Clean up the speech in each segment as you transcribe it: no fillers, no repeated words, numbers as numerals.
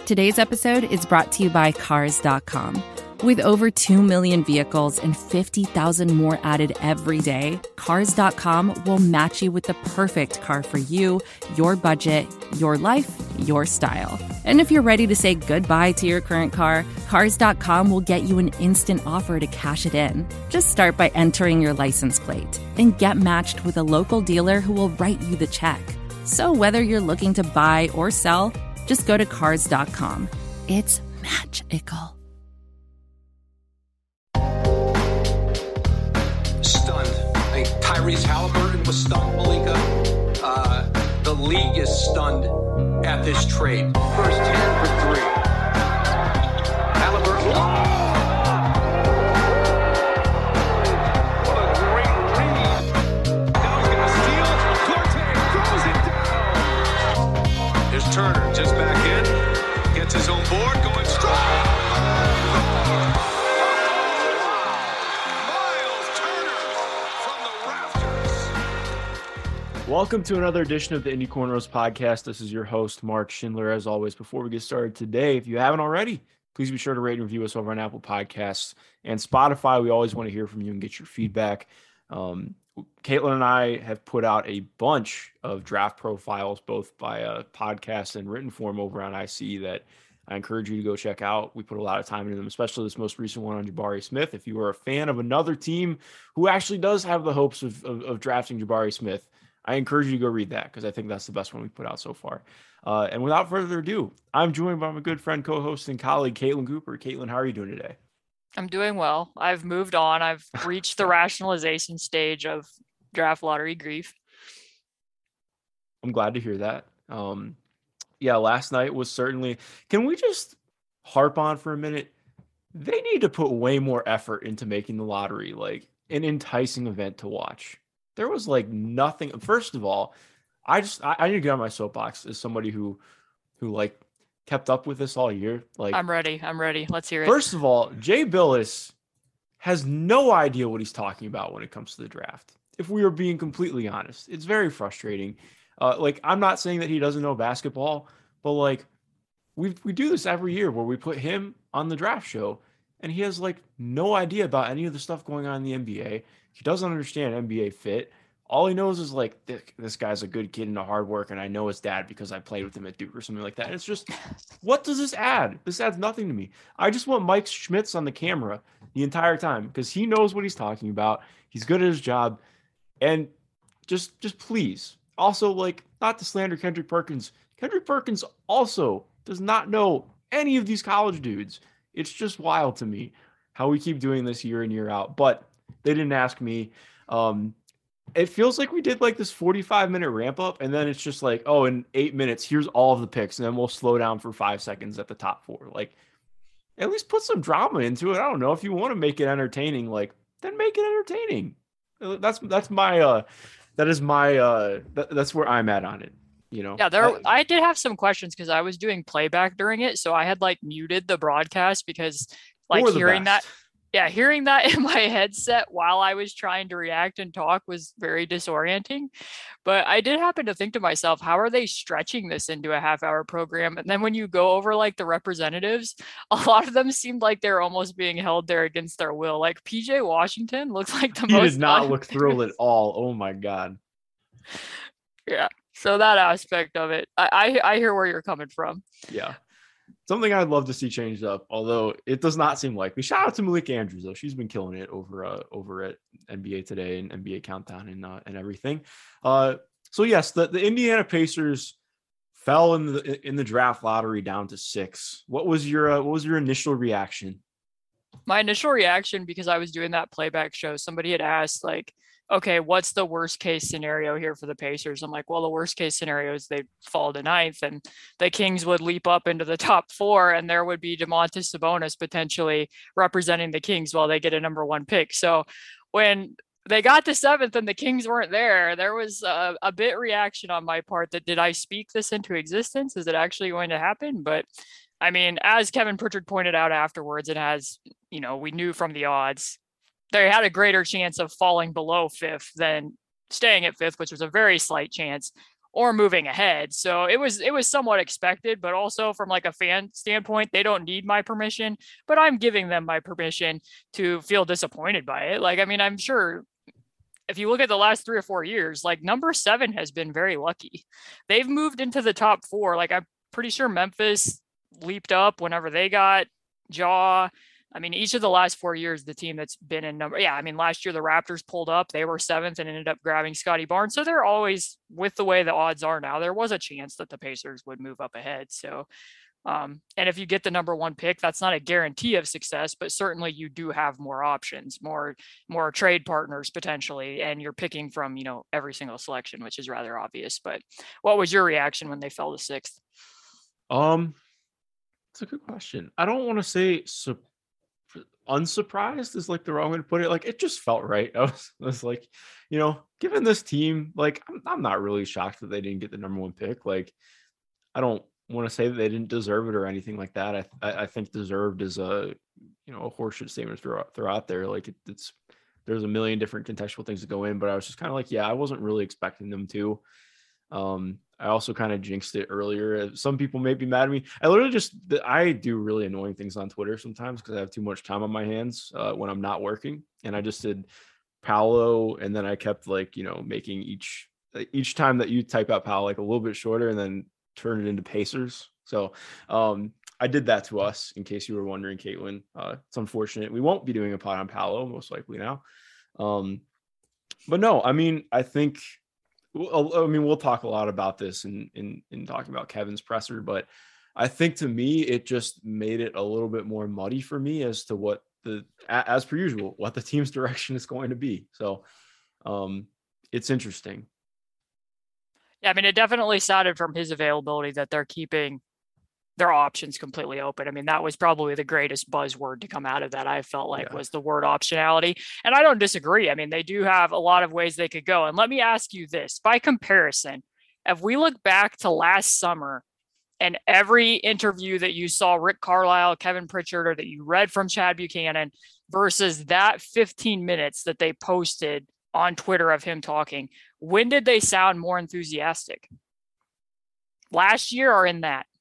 Today's episode is brought to you by Cars.com. With over 2 million vehicles and 50,000 more added every day, Cars.com will match you with the perfect car for you, your budget, your life, your style. And if you're ready to say goodbye to your current car, Cars.com will get you an instant offer to cash it in. Just start by entering your license plate and get matched with a local dealer who will write you the check. So whether you're looking to buy or sell, just go to Cars.com. It's magical. Stunned. I think Tyrese Halliburton was stunned, Malika. The league is stunned at this trade. First 10 for 3. Halliburton. What a great read. Now he's going to steal. Corte throws it down. Here's Turner just back in. Gets his own board. Going strong. Welcome to another edition of the Indy Cornrows podcast. This is your host, Mark Schindler. As always, before we get started today, if you haven't already, please be sure to rate and review us over on Apple Podcasts and Spotify. We always want to hear from you and get your feedback. Caitlin and I have put out a bunch of draft profiles, both by podcast and written form over on IC that I encourage you to go check out. We put a lot of time into them, especially this most recent one on Jabari Smith. If you are a fan of another team who actually does have the hopes of drafting Jabari Smith, I encourage you to go read that because I think that's the best one we put out so far. And without further ado, I'm joined by my good friend, co-host, and colleague, Caitlin Cooper. Caitlin, how are you doing today? I'm doing well. I've moved on. I've reached the rationalization stage of draft lottery grief. I'm glad to hear that. Yeah, last night was certainly... Can we just harp on for a minute? They need to put way more effort into making the lottery like an enticing event to watch. There was like nothing. First of all, I need to get on my soapbox as somebody who like kept up with this all year. Like I'm ready. Let's hear it. First of all, Jay Billis has no idea what he's talking about when it comes to the draft. If we are being completely honest, it's very frustrating. Like I'm not saying that he doesn't know basketball, but like we do this every year where we put him on the draft show and he has like no idea about any of the stuff going on in the NBA. He doesn't understand NBA fit. All he knows is like, this guy's a good kid and a hard worker, and I know his dad because I played with him at Duke or something like that. And it's just, what does this add? This adds nothing to me. I just want Mike Schmitz on the camera the entire time because he knows what he's talking about. He's good at his job. And just please. Also, like, not to slander Kendrick Perkins. Kendrick Perkins also does not know any of these college dudes. It's just wild to me how we keep doing this year in, year out. But they didn't ask me. It feels like we did like this 45-minute ramp up, and then it's just like, oh, in 8 minutes, here's all of the picks, and then we'll slow down for 5 seconds at the top 4. Like, at least put some drama into it. I don't know if you want to make it entertaining, like, then make it entertaining. That's where I'm at on it. You know? Yeah, I did have some questions because I was doing playback during it, so I had like muted the broadcast because like hearing that. Yeah, hearing that in my headset while I was trying to react and talk was very disorienting. But I did happen to think to myself, how are they stretching this into a half-hour program? And then when you go over like the representatives, a lot of them seemed like they're almost being held there against their will. Like PJ Washington looks like the most. He did not look thrilled at all. Oh my God. Yeah. So that aspect of it, I hear where you're coming from. Yeah. Something I'd love to see changed up, although it does not seem likely. Shout out to Malika Andrews, though. She's been killing it over at NBA Today and NBA Countdown and everything. So yes, the Indiana Pacers fell in the draft lottery down to 6. What was your initial reaction? My initial reaction, because I was doing that playback show, somebody had asked like, okay, what's the worst case scenario here for the Pacers? I'm like, well, the worst case scenario is they fall to 9th and the Kings would leap up into the top 4 and there would be Domantas Sabonis potentially representing the Kings while they get a number 1 pick. So when they got to 7th and the Kings weren't there was a bit reaction on my part that, did I speak this into existence? Is it actually going to happen? But I mean, as Kevin Pritchard pointed out afterwards, and as you know, we knew from the odds, they had a greater chance of falling below 5th than staying at 5th, which was a very slight chance. or moving ahead. So it was somewhat expected, but also from like a fan standpoint, they don't need my permission, but I'm giving them my permission to feel disappointed by it. Like, I mean, I'm sure if you look at the last 3 or 4 years, like number 7 has been very lucky. They've moved into the top 4. Like, I'm pretty sure Memphis leaped up whenever they got Jaw. I mean, each of the last 4 years, the team that's been in number, yeah, I mean, last year the Raptors pulled up, they were 7th and ended up grabbing Scotty Barnes. So they're always, with the way the odds are now, there was a chance that the Pacers would move up ahead. So, and if you get the number 1 pick, that's not a guarantee of success, but certainly you do have more options, more trade partners potentially, and you're picking from, every single selection, which is rather obvious. But what was your reaction when they fell to 6th? It's a good question. I don't want to say unsurprised is like the wrong way to put it. Like, it just felt right. I was like, given this team, like, I'm not really shocked that they didn't get the number 1 pick. Like, I don't want to say that they didn't deserve it or anything like that. I think deserved is a horseshit statement to throw out there. Like, there's a million different contextual things that go in, but I was just kind of like, yeah, I wasn't really expecting them to. I also kind of jinxed it earlier. Some people may be mad at me. I do really annoying things on Twitter sometimes because I have too much time on my hands when I'm not working. And I just did Paolo, and then I kept making each time that you type out Paolo like a little bit shorter, and then turn it into Pacers. So I did that to us, in case you were wondering, Caitlin. It's unfortunate. We won't be doing a pod on Paolo most likely now. But no, I mean, I think. We'll talk a lot about this in talking about Kevin's presser, but I think to me, it just made it a little bit more muddy for me as to what as per usual, what the team's direction is going to be. So it's interesting. Yeah, I mean, it definitely sounded from his availability that they're keeping their options completely open. I mean, that was probably the greatest buzzword to come out of that, I felt like, was the word optionality. And I don't disagree. I mean, they do have a lot of ways they could go. And let me ask you this, by comparison, if we look back to last summer and every interview that you saw Rick Carlisle, Kevin Pritchard, or that you read from Chad Buchanan versus that 15 minutes that they posted on Twitter of him talking, when did they sound more enthusiastic? Last year or in that?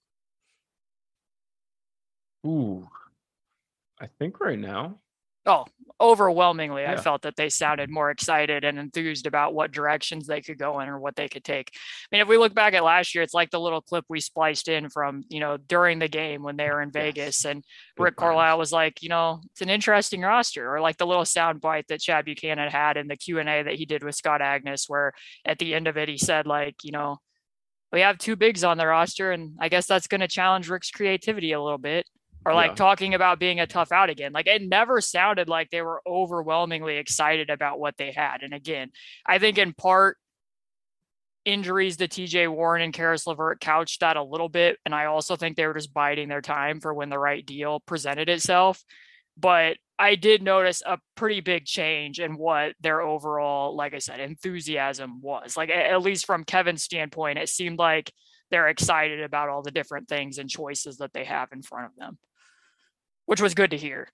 Ooh, I think right now. Oh, overwhelmingly, yeah. I felt that they sounded more excited and enthused about what directions they could go in or what they could take. I mean, if we look back at last year, it's like the little clip we spliced in from, during the game when they were in Vegas, and Rick Carlisle was like, it's an interesting roster, or like the little sound bite that Chad Buchanan had in the Q&A that he did with Scott Agnes, where at the end of it, he said, like, we have 2 bigs on the roster, and I guess that's going to challenge Rick's creativity a little bit. Or like talking about being a tough out again. Like, it never sounded like they were overwhelmingly excited about what they had. And again, I think in part injuries to TJ Warren and Karis LeVert couched that a little bit. And I also think they were just biding their time for when the right deal presented itself. But I did notice a pretty big change in what their overall, like I said, enthusiasm was. Like, at least from Kevin's standpoint, it seemed like they're excited about all the different things and choices that they have in front of them, which was good to hear.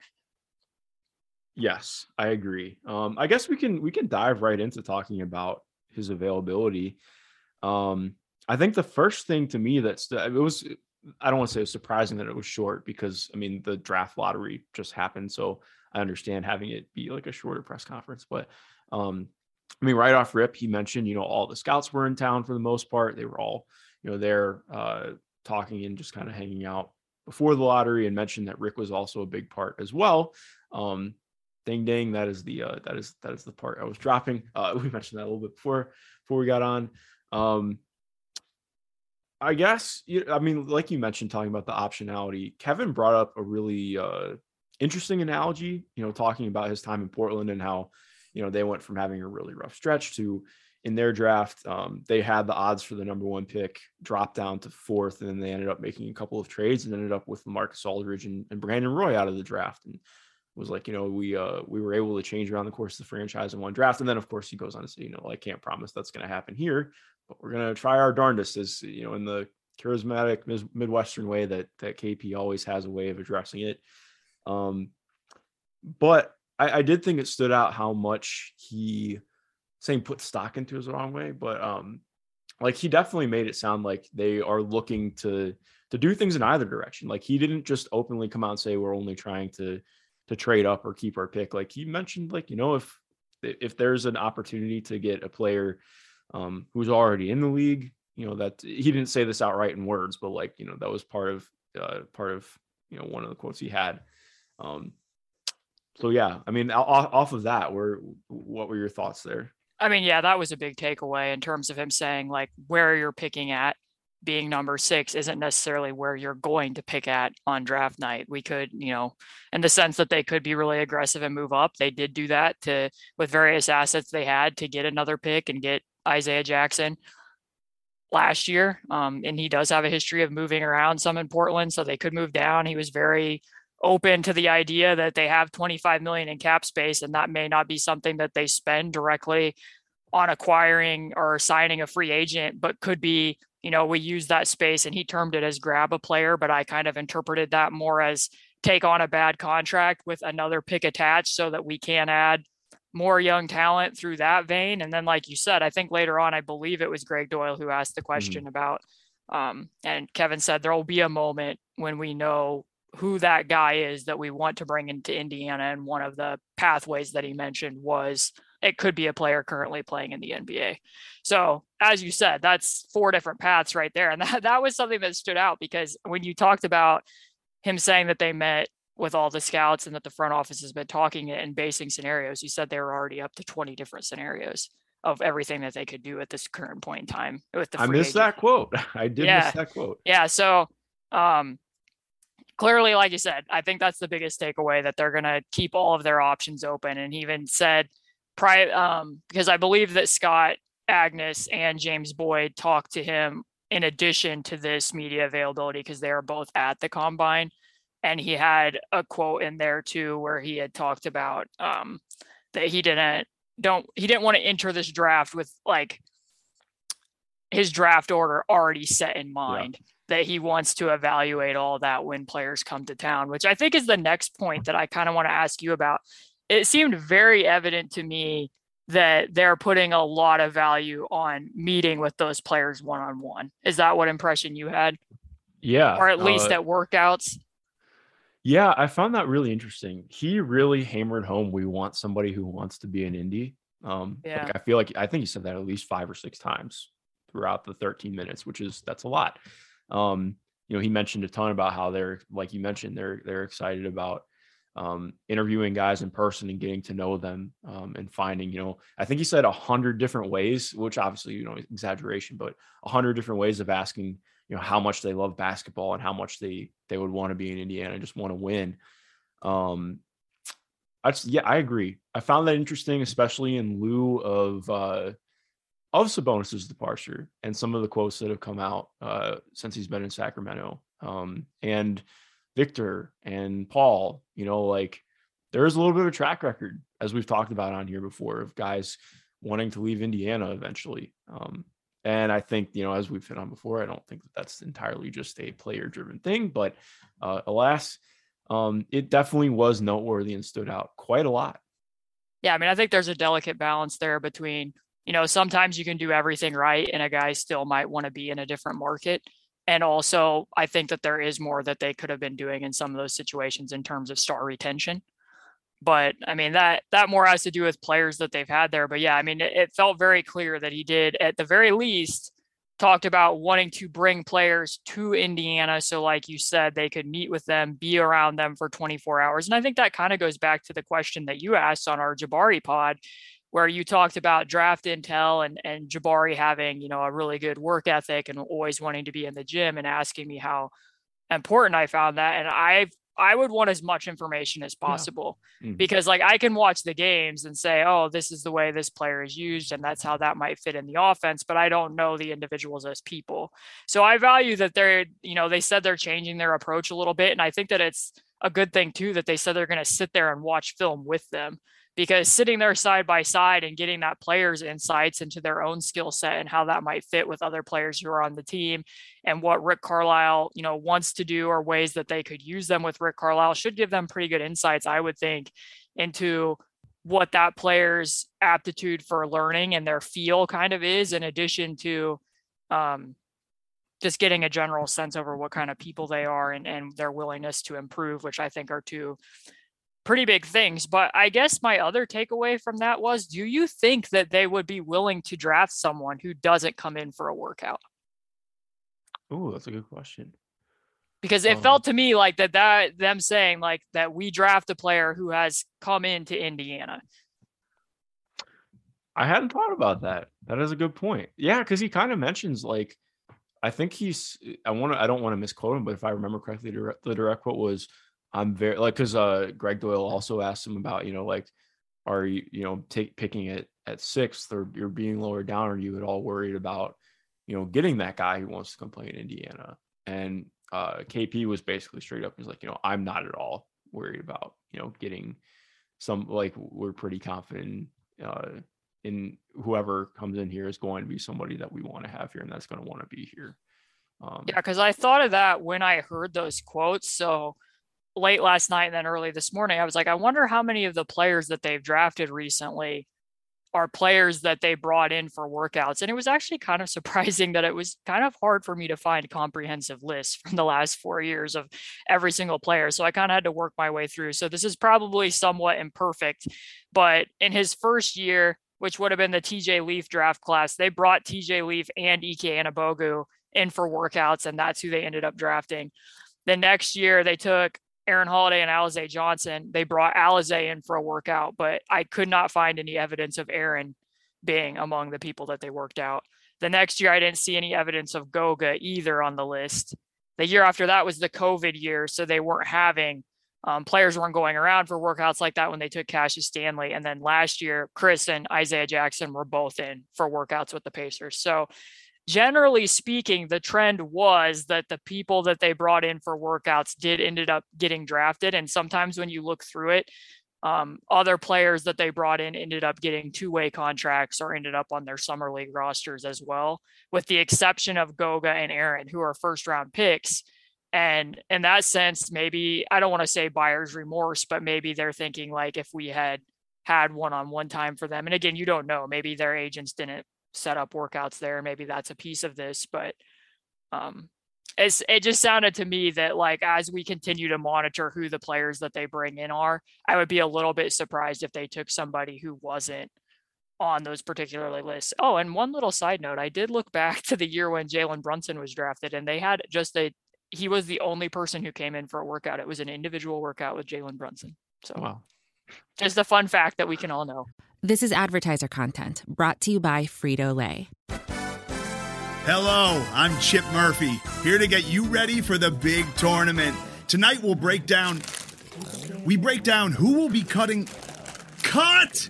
Yes, I agree. I guess we can dive right into talking about his availability. I think the first thing to me I don't want to say it was surprising that it was short, because I mean, the draft lottery just happened, so I understand having it be like a shorter press conference. But I mean, right off rip, he mentioned all the scouts were in town for the most part. They were all there talking and just kind of hanging out before the lottery, and mentioned that Rick was also a big part as well. Ding ding, that is the part I was dropping. We mentioned that a little bit before we got on. I guess, I mean, like you mentioned, talking about the optionality, Kevin brought up a really interesting analogy, talking about his time in Portland and how, they went from having a really rough stretch to, in their draft, they had the odds for the number 1 pick drop down to 4th, and then they ended up making a couple of trades and ended up with Marcus Aldridge and Brandon Roy out of the draft. And it was like, we were able to change around the course of the franchise in one draft. And then, of course, he goes on to say, I can't promise that's going to happen here, but we're going to try our darndest, as in the charismatic Midwestern way that KP always has a way of addressing it. But I did think it stood out how much saying put stock into is the wrong way, but like he definitely made it sound like they are looking to do things in either direction. Like he didn't just openly come out and say we're only trying to trade up or keep our pick. Like he mentioned, like, you know, if there's an opportunity to get a player who's already in the league, you know, that he didn't say this outright in words, but like, you know, that was part of you know, one of the quotes he had. So yeah, I mean, off of that, what were your thoughts there? I mean, yeah, that was a big takeaway in terms of him saying like where you're picking at being number 6 isn't necessarily where you're going to pick at on draft night. We could, you know, in the sense that they could be really aggressive and move up. They did do that with various assets they had to get another pick and get Isaiah Jackson last year. And he does have a history of moving around some in Portland, so they could move down. He was very open to the idea that they have 25 million in cap space, and that may not be something that they spend directly on acquiring or signing a free agent, but could be, you know, we use that space, and he termed it as grab a player, but I kind of interpreted that more as take on a bad contract with another pick attached so that we can add more young talent through that vein. And then, like you said, I think later on, I believe it was Greg Doyle who asked the question about, and Kevin said there will be a moment when we know who that guy is that we want to bring into Indiana. And one of the pathways that he mentioned was it could be a player currently playing in the NBA. So as you said, that's 4 different paths right there. And that was something that stood out, because when you talked about him saying that they met with all the scouts and that the front office has been talking and basing scenarios, you said they were already up to 20 different scenarios of everything that they could do at this current point in time with the free I missed agent. that quote. I did miss that quote. Yeah. So, clearly, like you said, I think that's the biggest takeaway, that they're going to keep all of their options open. And he even said, because I believe that Scott Agnes and James Boyd talked to him in addition to this media availability, because they are both at the combine. And he had a quote in there too, where he had talked about that he didn't want to enter this draft with like his draft order already set in mind. Yeah. That he wants to evaluate all that when players come to town, which I think is the next point that I kind of want to ask you about. It seemed very evident to me that they're putting a lot of value on meeting with those players one-on-one. Is that what impression you had? Yeah. Or at least at workouts? Yeah, I found that really interesting. He really hammered home, we want somebody who wants to be an Indy. Like I think he said that at least 5 or 6 times throughout the 13 minutes, that's a lot. You know, he mentioned a ton about how they're, like you mentioned, they're excited about interviewing guys in person and getting to know them, and finding, you know, I think he said 100 different ways, which obviously, you know, exaggeration, but 100 different ways of asking, you know, how much they love basketball and how much they would want to be in Indiana and just want to win. I agree. I found that interesting, especially in lieu of Sabonis's departure and some of the quotes that have come out since he's been in Sacramento. And Victor and Paul, you know, like there's a little bit of a track record, as we've talked about on here before, of guys wanting to leave Indiana eventually. And I think, you know, as we've hit on before, I don't think that that's entirely just a player driven thing, but alas, it definitely was noteworthy and stood out quite a lot. Yeah. I mean, I think there's a delicate balance there between, you know, sometimes you can do everything right and a guy still might want to be in a different market. And also, I think that there is more that they could have been doing in some of those situations in terms of star retention. But I mean, that more has to do with players that they've had there. But yeah, I mean, it felt very clear that he did, at the very least, talked about wanting to bring players to Indiana. So like you said, they could meet with them, be around them for 24 hours. And I think that kind of goes back to the question that you asked on our Jabari pod, where you talked about draft intel and Jabari having, you know, a really good work ethic and always wanting to be in the gym, and asking me how important I found that. And I would want as much information as possible, because like I can watch the games and say, oh, this is the way this player is used, and that's how that might fit in the offense, but I don't know the individuals as people. So I value that they're, you know, they said they're changing their approach a little bit. And I think that it's a good thing too, that they said they're going to sit there and watch film with them, because sitting there side by side and getting that player's insights into their own skill set and how that might fit with other players who are on the team, and what Rick Carlisle, you know, wants to do, or ways that they could use them with Rick Carlisle, should give them pretty good insights, I would think, into what that player's aptitude for learning and their feel kind of is, in addition to Just getting a general sense over what kind of people they are and their willingness to improve, which I think are two pretty big things. But I guess my other takeaway from that was, do you think that they would be willing to draft someone who doesn't come in for a workout? Oh, that's a good question. Because it felt to me like that them saying like that we draft a player who has come into Indiana. I hadn't thought about that. That is a good point. Yeah, because he kind of mentions like, I think I don't want to misquote him, but if I remember correctly, the direct quote was, "I'm very like," because Greg Doyle also asked him about, like, are you picking it at sixth, or you're being lowered down, or are you at all worried about getting that guy who wants to come play in Indiana? And KP was basically straight up, he's like, I'm not at all worried about getting some, like, we're pretty confident in whoever comes in here is going to be somebody that we want to have here and that's going to want to be here. Yeah, because I thought of that when I heard those quotes. So late last night and then early this morning, I was like, I wonder how many of the players that they've drafted recently are players that they brought in for workouts. And it was actually kind of surprising that it was kind of hard for me to find comprehensive lists from the last 4 years of every single player. So I kind of had to work my way through. So this is probably somewhat imperfect, but in his first year, which would have been the TJ Leaf draft class, they brought TJ Leaf and Ike Anigbogu in for workouts, and that's who they ended up drafting. The next year, they took Aaron Holiday and Alize Johnson. They brought Alize in for a workout, but I could not find any evidence of Aaron being among the people that they worked out. The next year, I didn't see any evidence of Goga either on the list. The year after that was the COVID year, so they weren't having players weren't going around for workouts like that when they took Cassius Stanley. And then last year, Chris and Isaiah Jackson were both in for workouts with the Pacers. So generally speaking, the trend was that the people that they brought in for workouts did ended up getting drafted. And sometimes when you look through it, other players that they brought in ended up getting two-way contracts or ended up on their summer league rosters as well, with the exception of Goga and Aaron, who are first-round picks. And in that sense, maybe, I don't want to say buyer's remorse, but maybe they're thinking like, if we had one-on-one time for them, and again, you don't know, maybe their agents didn't set up workouts there. Maybe that's a piece of this, but it just sounded to me that like, as we continue to monitor who the players that they bring in are, I would be a little bit surprised if they took somebody who wasn't on those particularly lists. Oh, and one little side note, I did look back to the year when Jalen Brunson was drafted, and they had he was the only person who came in for a workout. It was an individual workout with Jalen Brunson. So wow. Just a fun fact that we can all know. This is advertiser content brought to you by Frito-Lay. Hello, I'm Chip Murphy, here to get you ready for the big tournament. Tonight we'll break down who will be cutting. Cut!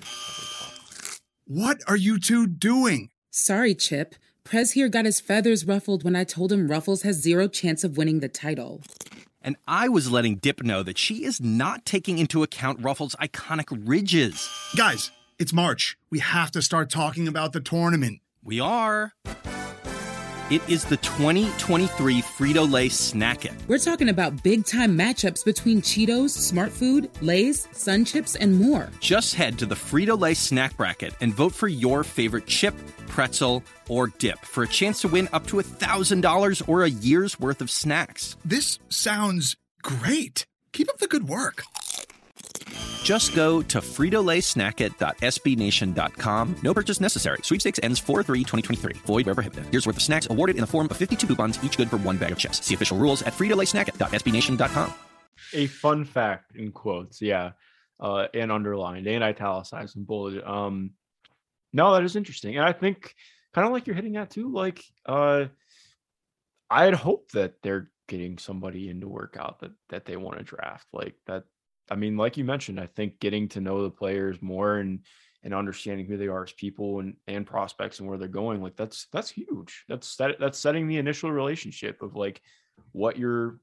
What are you two doing? Sorry, Chip. Prez here got his feathers ruffled when I told him Ruffles has zero chance of winning the title. And I was letting Dip know that she is not taking into account Ruffles' iconic ridges. Guys, it's March. We have to start talking about the tournament. We are. It is the 2023 Frito-Lay Snack It. We're talking about big-time matchups between Cheetos, Smart Food, Lay's, Sun Chips, and more. Just head to the Frito-Lay Snack Bracket and vote for your favorite chip, pretzel, or dip for a chance to win up to $1,000 or a year's worth of snacks. This sounds great. Keep up the good work. Just go to fritolaysnackit.sbnation.com. No purchase necessary. Sweepstakes ends 4/3/2023. Void where prohibited. Year's worth of snacks awarded in the form of 52 coupons, each good for one bag of chips. See official rules at fritolaysnackit.sbnation.com. A fun fact in quotes, yeah, and underlined and italicized and bulleted. No, that is interesting, and I think kind of like you're hitting at too. Like, I had hoped that they're getting somebody into workout that they want to draft like that. I mean, like you mentioned, I think getting to know the players more and understanding who they are as people and prospects and where they're going, like that's huge. That's setting the initial relationship of like what you're,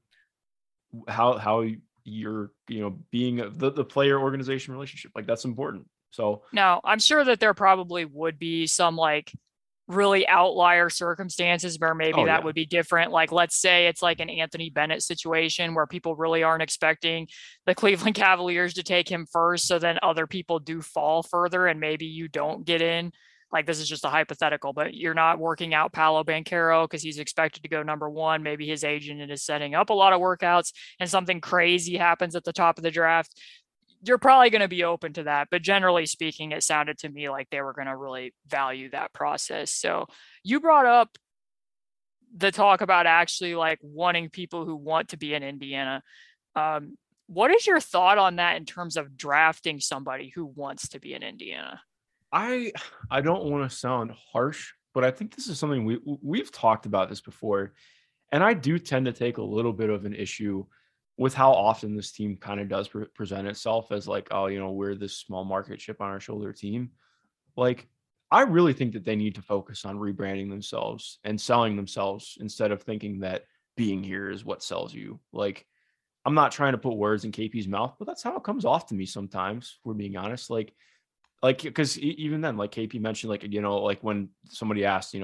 how you're, being the player organization relationship. Like that's important. So now I'm sure that there probably would be some like really outlier circumstances where maybe that would be different. Like, let's say it's like an Anthony Bennett situation where people really aren't expecting the Cleveland Cavaliers to take him first. So then other people do fall further and maybe you don't get in like this is just a hypothetical, but you're not working out Paolo Banchero because he's expected to go number one. Maybe his agent is setting up a lot of workouts and something crazy happens at the top of the draft. You're probably going to be open to that. But generally speaking, it sounded to me like they were going to really value that process. So you brought up the talk about actually like wanting people who want to be in Indiana. What is your thought on that in terms of drafting somebody who wants to be in Indiana? I don't want to sound harsh, but I think this is something we've talked about this before. And I do tend to take a little bit of an issue with how often this team kind of does present itself as like, oh, we're this small market chip on our shoulder team. Like, I really think that they need to focus on rebranding themselves and selling themselves instead of thinking that being here is what sells you. Like, I'm not trying to put words in KP's mouth, but that's how it comes off to me sometimes, if we're being honest. Like, because even then, like KP mentioned, like, like when somebody asked,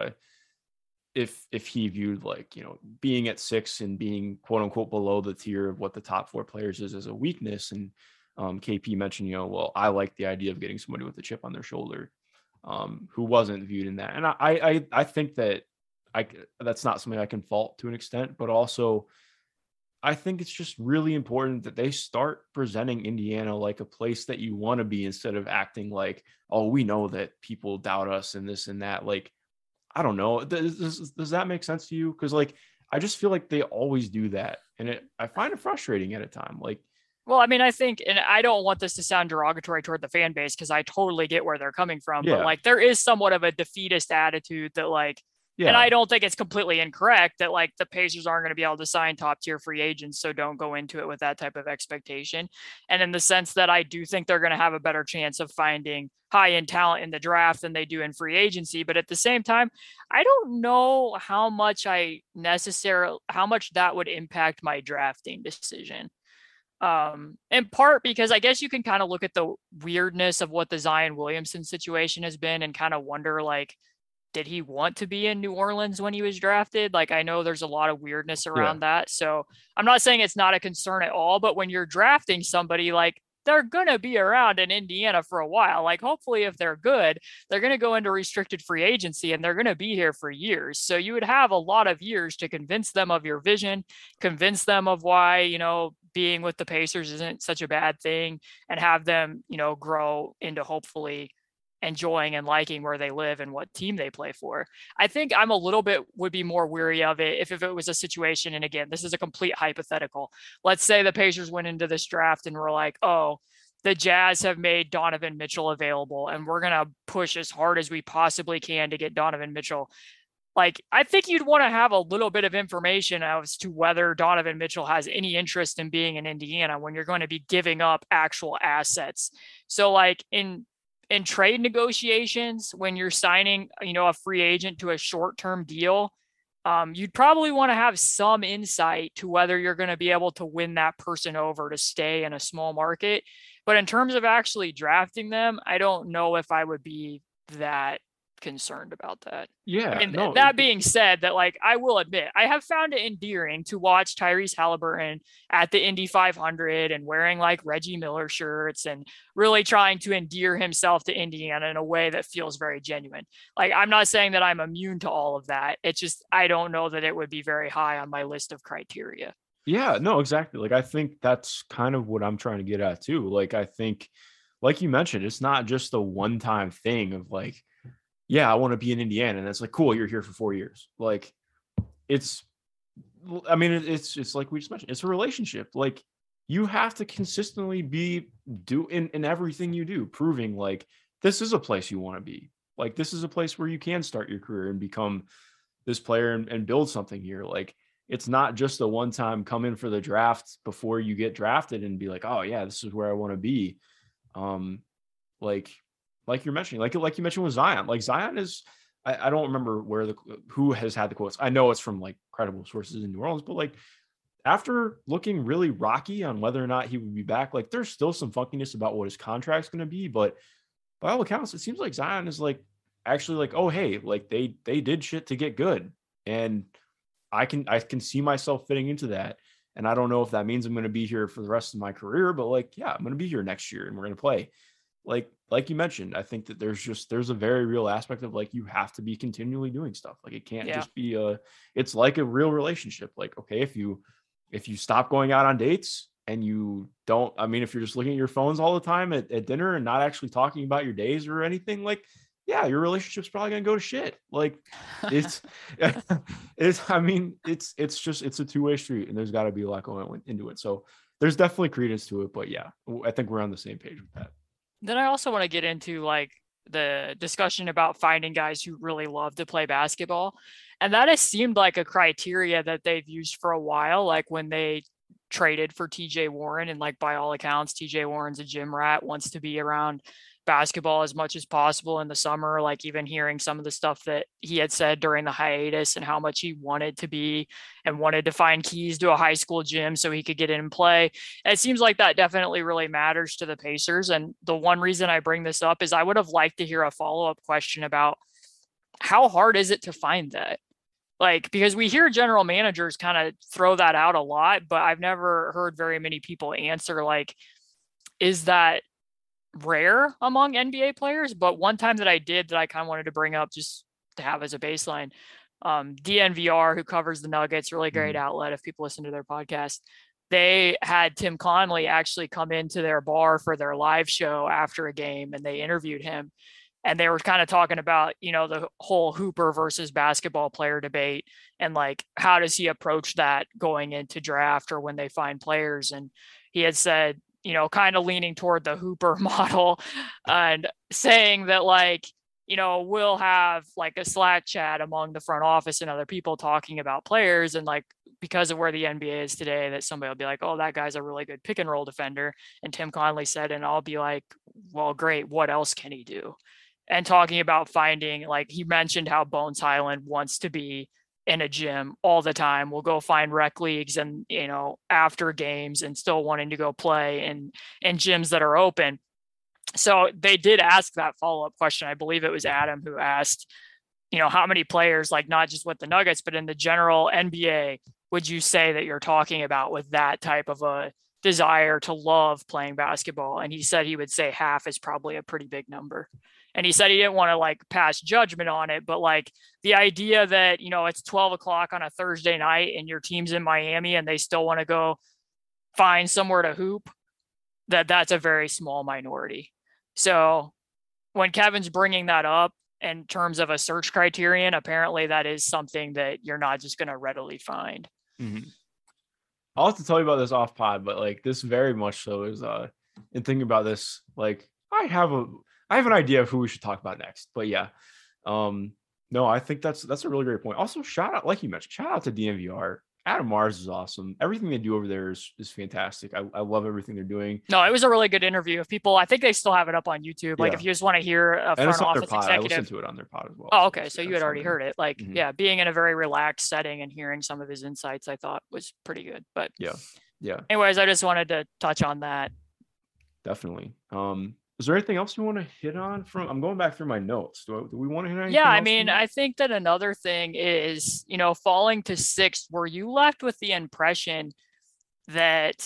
if he viewed like, being at 6 and being quote unquote below the tier of what the top 4 players is as a weakness. And KP mentioned, well, I like the idea of getting somebody with a chip on their shoulder who wasn't viewed in that. And I think that that's not something I can fault to an extent, but also I think it's just really important that they start presenting Indiana like a place that you want to be instead of acting like, oh, we know that people doubt us and this and that. Like, I don't know. Does that make sense to you? Because like, I just feel like they always do that. And I find it frustrating at a time. Like, well, I mean, I think, and I don't want this to sound derogatory toward the fan base because I totally get where they're coming from, but like there is somewhat of a defeatist attitude that like, and I don't think it's completely incorrect that like the Pacers aren't going to be able to sign top tier free agents. So don't go into it with that type of expectation. And in the sense that I do think they're going to have a better chance of finding high end talent in the draft than they do in free agency. But at the same time, I don't know how much that would impact my drafting decision. In part because I guess you can kind of look at the weirdness of what the Zion Williamson situation has been and kind of wonder like, did he want to be in New Orleans when he was drafted? Like, I know there's a lot of weirdness around that. So I'm not saying it's not a concern at all, but when you're drafting somebody, like they're going to be around in Indiana for a while. Like, hopefully if they're good, they're going to go into restricted free agency and they're going to be here for years. So you would have a lot of years to convince them of your vision, convince them of why, being with the Pacers isn't such a bad thing, and have them, grow into hopefully enjoying and liking where they live and what team they play for. I think I'm a little bit would be more weary of it if it was a situation. And again, this is a complete hypothetical. Let's say the Pacers went into this draft and were like, oh, the Jazz have made Donovan Mitchell available and we're going to push as hard as we possibly can to get Donovan Mitchell. Like, I think you'd want to have a little bit of information as to whether Donovan Mitchell has any interest in being in Indiana when you're going to be giving up actual assets. So like in trade negotiations, when you're signing, a free agent to a short-term deal, you'd probably want to have some insight to whether you're going to be able to win that person over to stay in a small market. But in terms of actually drafting them, I don't know if I would be that concerned about that. That being said, that like I will admit I have found it endearing to watch Tyrese Halliburton at the Indy 500 and wearing like Reggie Miller shirts and really trying to endear himself to Indiana in a way that feels very genuine. Like, I'm not saying that I'm immune to all of that. It's just I don't know that it would be very high on my list of criteria. Yeah, no, exactly. Like, I think that's kind of what I'm trying to get at too. Like, I think, like you mentioned, it's not just a one-time thing of like, yeah, I want to be in Indiana. And it's like, cool, you're here for 4 years. Like, it's like we just mentioned, it's a relationship. Like, you have to consistently be in everything you do, proving like this is a place you want to be. Like, this is a place where you can start your career and become this player and build something here. Like, it's not just a one-time come in for the draft before you get drafted and be like, oh yeah, this is where I want to be. Like you're mentioning, like you mentioned with Zion, like Zion is, I don't remember who has had the quotes. I know it's from like credible sources in New Orleans, but like after looking really rocky on whether or not he would be back, like there's still some funkiness about what his contract's going to be. But by all accounts, it seems like Zion is like actually like, oh, hey, like they did shit to get good. And I can see myself fitting into that. And I don't know if that means I'm going to be here for the rest of my career, but like, yeah, I'm going to be here next year and we're going to play. like you mentioned, I think that there's a very real aspect of like, you have to be continually doing stuff. Like it can't just be it's like a real relationship. Like, okay, if you stop going out on dates and you don't, I mean, if you're just looking at your phones all the time at dinner and not actually talking about your days or anything, like, yeah, your relationship's probably going to go to shit. Like it's I mean, it's a two-way street, and there's got to be a lot going into it. So there's definitely credence to it, but yeah, I think we're on the same page with that. Then I also want to get into like the discussion about finding guys who really love to play basketball. And that has seemed like a criteria that they've used for a while. Like when they traded for TJ Warren, and like by all accounts, TJ Warren's a gym rat, wants to be around basketball as much as possible in the summer. Like even hearing some of the stuff that he had said during the hiatus and how much he wanted to be and wanted to find keys to a high school gym so he could get in and play. And it seems like that definitely really matters to the Pacers. And the one reason I bring this up is I would have liked to hear a follow-up question about how hard is it to find that? Like, because we hear general managers kind of throw that out a lot, but I've never heard very many people answer, like, is that rare among NBA players? But one time that I did that I kind of wanted to bring up just to have as a baseline, DNVR, who covers the Nuggets, really great outlet if people listen to their podcast. They had Tim Connelly actually come into their bar for their live show after a game, and they interviewed him. And they were kind of talking about, you know, the whole Hooper versus basketball player debate and like, how does he approach that going into draft or when they find players? And he had said, you know, kind of leaning toward the Hooper model and saying that, like, you know, we'll have like a Slack chat among the front office and other people talking about players. And like, because of where the NBA is today, that somebody will be like, oh, that guy's a really good pick and roll defender. And Tim Connelly said, and I'll be like, well, great. What else can he do? And talking about finding, like, he mentioned how Bones Highland wants to be in a gym all the time. We'll go find rec leagues and, you know, after games, and still wanting to go play in gyms that are open. So they did ask that follow-up question. I believe it was Adam who asked, you know, how many players, like not just with the Nuggets, but in the general NBA, would you say that you're talking about with that type of a desire to love playing basketball? And he said he would say half is probably a pretty big number. And he said he didn't want to like pass judgment on it, but like the idea that, you know, it's 12 o'clock on a Thursday night and your team's in Miami and they still want to go find somewhere to hoop, that's a very small minority. So when Kevin's bringing that up in terms of a search criterion, apparently that is something that you're not just going to readily find. Mm-hmm. I'll have to tell you about this off pod, but like this very much so is in thinking about this, like I have an idea of who we should talk about next, but yeah. No, I think that's a really great point. Also, shout out, like you mentioned, shout out to DNVR. Adam Mars is awesome. Everything they do over there is fantastic. I love everything they're doing. No, it was a really good interview. If people, I think they still have it up on YouTube. Like if you just want to hear a front office executive. I listened to it on their pod as well. Oh, okay. So you had already heard it. Like, yeah, being in a very relaxed setting and hearing some of his insights, I thought was pretty good. But yeah. Anyways, I just wanted to touch on that. Definitely. Is there anything else you want to hit on from? I'm going back through my notes. Do we want to hit anything? Yeah, I mean, I think that another thing is, you know, falling to sixth, were you left with the impression that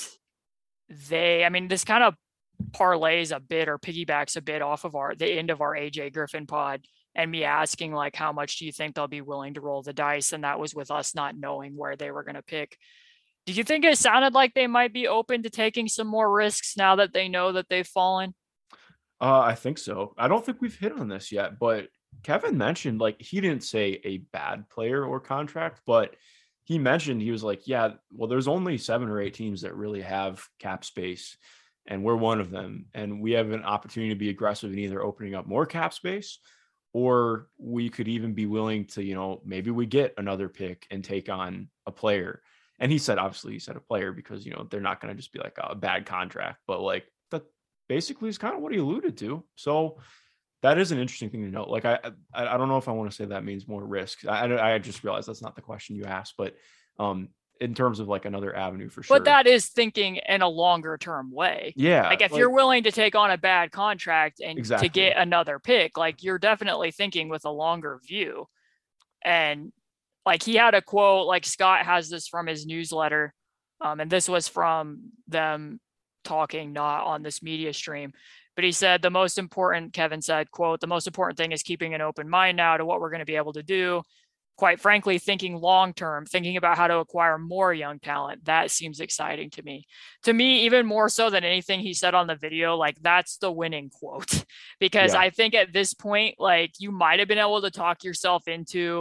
this kind of parlays a bit or piggybacks a bit off of the end of our AJ Griffin pod and me asking, like, how much do you think they'll be willing to roll the dice? And that was with us not knowing where they were going to pick. Do you think it sounded like they might be open to taking some more risks now that they know that they've fallen? I think so. I don't think we've hit on this yet, but Kevin mentioned, like, he didn't say a bad player or contract, but he mentioned, he was like, yeah, well, there's only 7 or 8 teams that really have cap space, and we're one of them. And we have an opportunity to be aggressive in either opening up more cap space, or we could even be willing to, you know, maybe we get another pick and take on a player. And he said, obviously he said a player because, you know, they're not going to just be like a bad contract, but like that basically is kind of what he alluded to. So that is an interesting thing to note. Like, I don't know if I want to say that means more risk. I just realized that's not the question you asked, but in terms of like another avenue for sure. But that is thinking in a longer term way. Yeah. Like if you're willing to take on a bad contract and to get another pick, like you're definitely thinking with a longer view. And like he had a quote, like Scott has this from his newsletter. And this was from them talking, not on this media stream. But he said Kevin said, quote, "The most important thing is keeping an open mind now to what we're going to be able to do. Quite frankly, thinking long-term, thinking about how to acquire more young talent, that seems exciting to me. To me, even more so than anything he said on the video, like that's the winning quote, because I think at this point, like you might've been able to talk yourself into,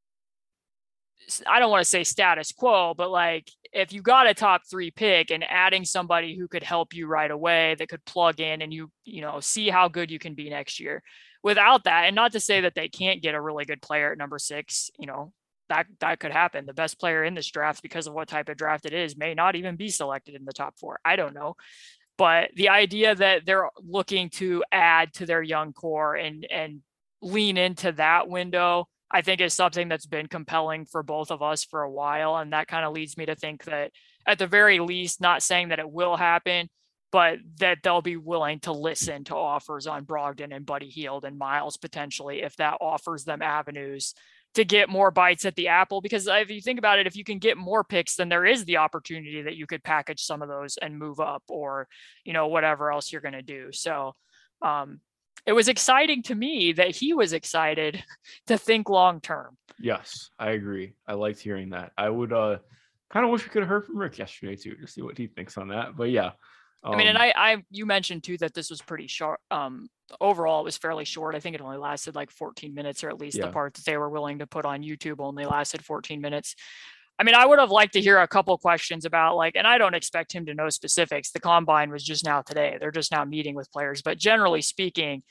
I don't want to say status quo, but like if you got a top 3 pick and adding somebody who could help you right away, that could plug in and you see how good you can be next year. Without that, and not to say that they can't get a really good player at number 6, that could happen. The best player in this draft, because of what type of draft it is, may not even be selected in the top 4. I don't know. But the idea that they're looking to add to their young core and lean into that window, I think is something that's been compelling for both of us for a while. And that kind of leads me to think that at the very least, not saying that it will happen, but that they'll be willing to listen to offers on Brogdon and Buddy Hield and Miles potentially, if that offers them avenues to get more bites at the apple. Because if you think about it, if you can get more picks, then there is the opportunity that you could package some of those and move up, or, whatever else you're going to do. So it was exciting to me that he was excited to think long-term. Yes, I agree. I liked hearing that. I would kind of wish we could have heard from Rick yesterday too, to see what he thinks on that. But yeah. I mean, and you mentioned too that this was pretty short. Overall, it was fairly short. I think it only lasted like 14 minutes, or at least the part that they were willing to put on YouTube only lasted 14 minutes. I mean, I would have liked to hear a couple questions about and I don't expect him to know specifics. The combine was just now today. They're just now meeting with players. But generally speaking,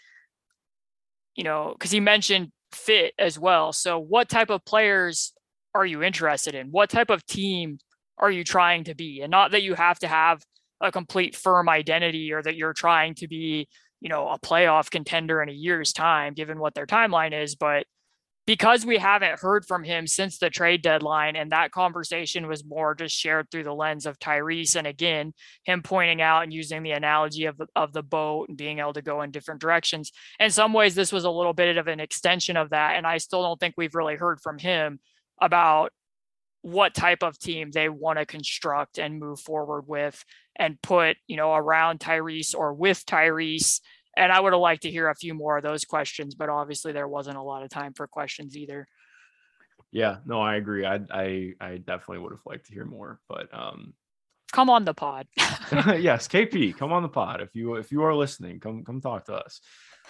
because he mentioned fit as well. So what type of players are you interested in? What type of team are you trying to be? And not that you have to have a complete firm identity, or that you're trying to be, a playoff contender in a year's time, given what their timeline is. But because we haven't heard from him since the trade deadline, and that conversation was more just shared through the lens of Tyrese, and again, him pointing out and using the analogy of the boat and being able to go in different directions. In some ways, this was a little bit of an extension of that. And I still don't think we've really heard from him about what type of team they want to construct and move forward with and put, around Tyrese or with Tyrese. And I would have liked to hear a few more of those questions, but obviously there wasn't a lot of time for questions either. Yeah, no, I agree. I definitely would have liked to hear more, but come on the pod. Yes, KP, come on the pod. If you are listening, come talk to us.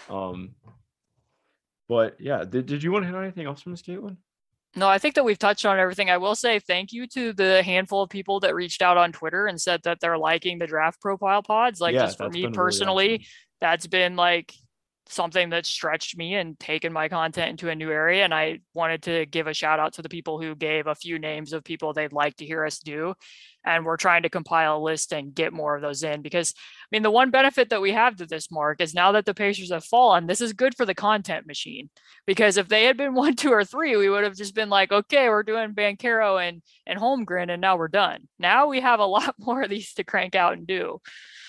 But yeah, did you want to hit on anything else from this, Caitlin? No, I think that we've touched on everything. I will say thank you to the handful of people that reached out on Twitter and said that they're liking the draft profile pods. Just for me personally, really awesome. That's been something that stretched me and taken my content into a new area. And I wanted to give a shout out to the people who gave a few names of people they'd like to hear us do. And we're trying to compile a list and get more of those in, because the one benefit that we have to this, Mark, is now that the Pacers have fallen, this is good for the content machine, because if they had been 1, 2, or 3, we would have just been like, okay, we're doing Banchero and Holmgren, and now we're done. Now we have a lot more of these to crank out and do.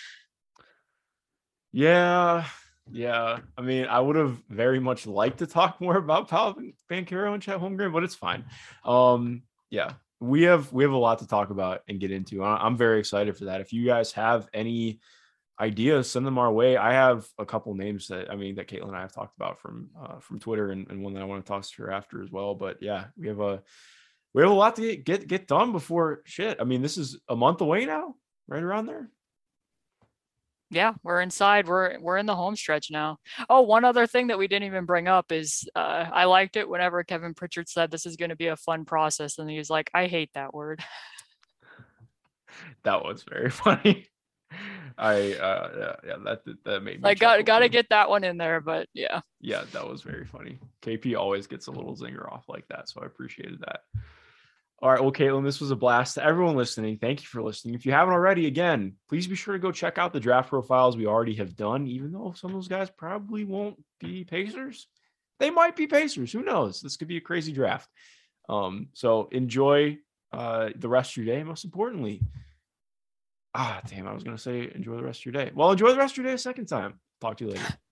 Yeah. I would have very much liked to talk more about Paolo Banchero and Chet Holmgren, but it's fine. Yeah, we have a lot to talk about and get into. I'm very excited for that. If you guys have any ideas, send them our way. I have a couple names that Caitlin and I have talked about from Twitter, and one that I want to toss to her after as well. But yeah, we have a lot to get done before shit. This is a month away now, right around there. Yeah, we're inside. We're in the home stretch now. Oh, one other thing that we didn't even bring up is I liked it whenever Kevin Pritchard said this is going to be a fun process, and he was like, I hate that word. That was very funny. That made me got to get that one in there, but yeah, that was very funny. KP always gets a little zinger off like that, so I appreciated that. All right, well, Caitlin, this was a blast. To everyone listening, thank you for listening. If you haven't already, again, please be sure to go check out the draft profiles we already have done, even though some of those guys probably won't be Pacers. They might be Pacers. Who knows? This could be a crazy draft. So enjoy the rest of your day. Most importantly, I was going to say enjoy the rest of your day. Well, enjoy the rest of your day a second time. Talk to you later.